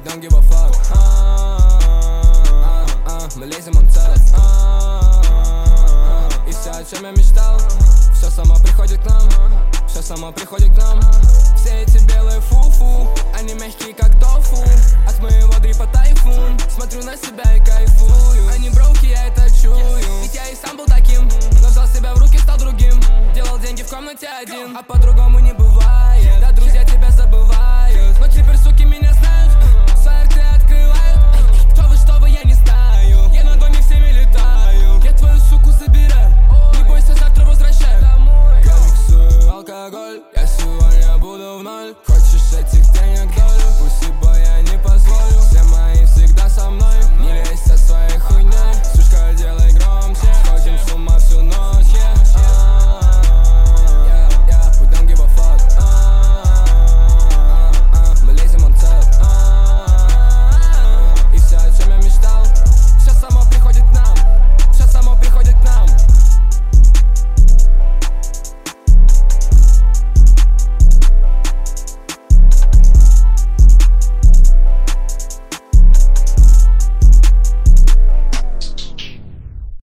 don't give a fuck. Мы лезем on top. И все, о чем я мечтал, все само приходит к нам, все само приходит к нам. Все эти белые фу-фу, они мягкие как тофу. От моего дрипа тайфун, смотрю на себя и кайфую. Они броуки, я это чую, ведь я и сам был таким, но взял себя в руки, стал другим. Делал деньги в комнате один, а по-другому не